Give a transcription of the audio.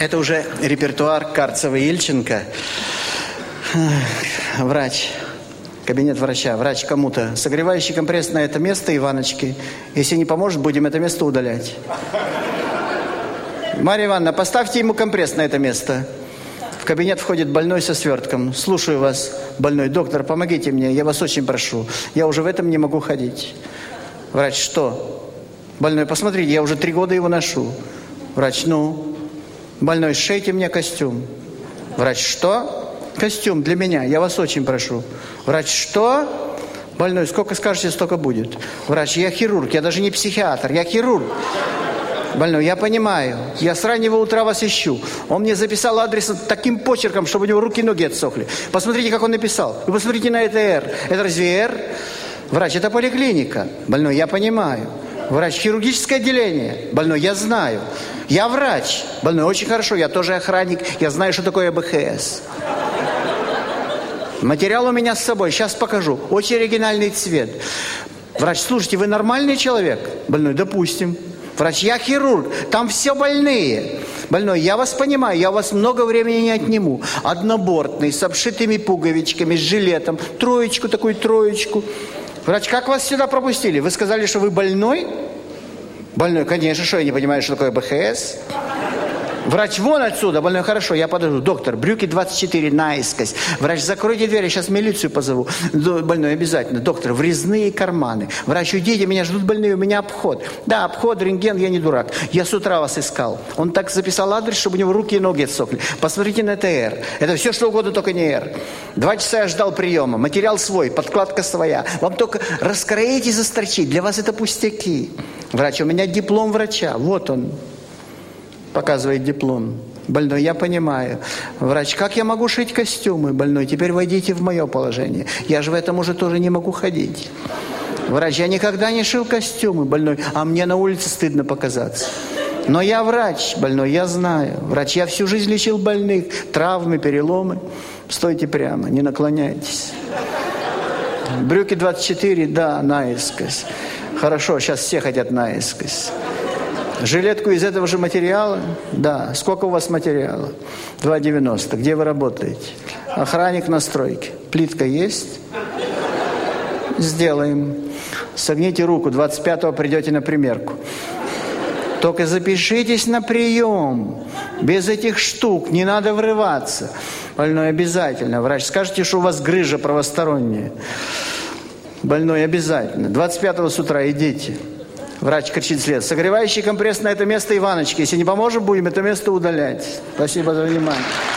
Это уже репертуар Карцева-Ильченко. Врач. Кабинет врача. Врач кому-то. Согревающий компресс на это место Иваночки. Если не поможет, будем это место удалять. Марья Ивановна, поставьте ему компресс на это место. В кабинет входит больной со свертком. Слушаю вас, больной. Доктор, помогите мне, я вас очень прошу. Я уже в этом не могу ходить. Врач, что? Больной, посмотрите, я уже 3 года его ношу. Врач, ну? Больной, сшейте мне костюм. Врач, что? Костюм для меня, я вас очень прошу. Врач, что? Больной, сколько скажете, столько будет. Врач, я хирург, я даже не психиатр, я хирург. Больной, я понимаю, я с раннего утра вас ищу. Он мне записал адрес таким почерком, чтобы у него руки и ноги отсохли. Посмотрите, как он написал. Вы посмотрите на это «Р». Это разве «Р»? Врач, это поликлиника. Больной, я понимаю. Врач, хирургическое отделение. Больной, я знаю. Я врач. Больной, очень хорошо, я тоже охранник. Я знаю, что такое АБХС. Материал у меня с собой, сейчас покажу. Очень оригинальный цвет. Врач, слушайте, вы нормальный человек? Больной, допустим. Врач, я хирург, там все больные. Больной, я вас понимаю, я у вас много времени не отниму. Однобортный, с обшитыми пуговичками, с жилетом. Троечку, такую троечку. Врач, как вас сюда пропустили? Вы сказали, что вы больной? Больной, конечно, что я не понимаю, что такое БХС. Врач, вон отсюда. Больной, хорошо, я подожду. Доктор, брюки 24 наискось. Врач, закройте дверь, я сейчас милицию позову. Больной, обязательно. Доктор, врезные карманы. Врач, уйдите, меня ждут больные, у меня обход. Да, обход, рентген, я не дурак. Я с утра вас искал. Он так записал адрес, чтобы у него руки и ноги отсохли. Посмотрите на это «Р». Это все, что угодно, только не «Р». 2 часа я ждал приема. Материал свой, подкладка своя. Вам только раскроить и застрочить. Для вас это пустяки. Врач, у меня диплом врача. Вот он. Показывает диплом. Больной, я понимаю. Врач, как я могу шить костюмы? Больной, теперь войдите в мое положение. Я же в этом уже тоже не могу ходить. Врач, я никогда не шил костюмы. Больной, а мне на улице стыдно показаться. Но я врач, больной, я знаю. Врач, я всю жизнь лечил больных. Травмы, переломы. Стойте прямо, не наклоняйтесь. Брюки 24, да, наискось. Хорошо, сейчас все хотят наискось. Жилетку из этого же материала? Да. Сколько у вас материала? 2,90. Где вы работаете? Охранник на стройке. Плитка есть? Сделаем. Согните руку. 25-го придете на примерку. Только запишитесь на прием. Без этих штук. Не надо врываться. Больной, обязательно. Врач, скажите, что у вас грыжа правосторонняя. Больной, обязательно. 25-го с утра идите. Врач кричит вслед. Согревающий компресс на это место Иваночки. Если не поможем, будем это место удалять. Спасибо за внимание.